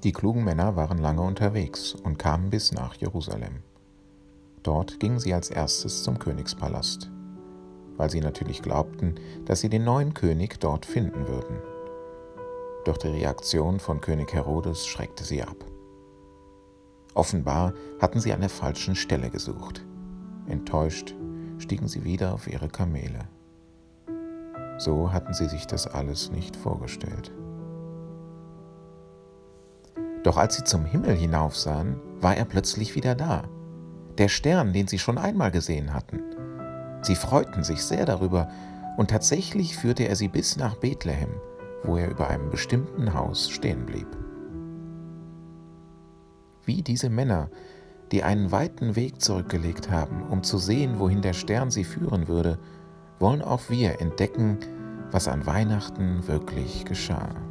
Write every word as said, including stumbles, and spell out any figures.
Die klugen Männer waren lange unterwegs und kamen bis nach Jerusalem. Dort gingen sie als erstes zum Königspalast, weil sie natürlich glaubten, dass sie den neuen König dort finden würden. Doch die Reaktion von König Herodes schreckte sie ab. Offenbar hatten sie an der falschen Stelle gesucht. Enttäuscht stiegen sie wieder auf ihre Kamele. So hatten sie sich das alles nicht vorgestellt. Doch als sie zum Himmel hinaufsahen, war er plötzlich wieder da. Der Stern, den sie schon einmal gesehen hatten. Sie freuten sich sehr darüber, und tatsächlich führte er sie bis nach Bethlehem, wo er über einem bestimmten Haus stehen blieb. Wie diese Männer, die einen weiten Weg zurückgelegt haben, um zu sehen, wohin der Stern sie führen würde, wollen auch wir entdecken, was an Weihnachten wirklich geschah.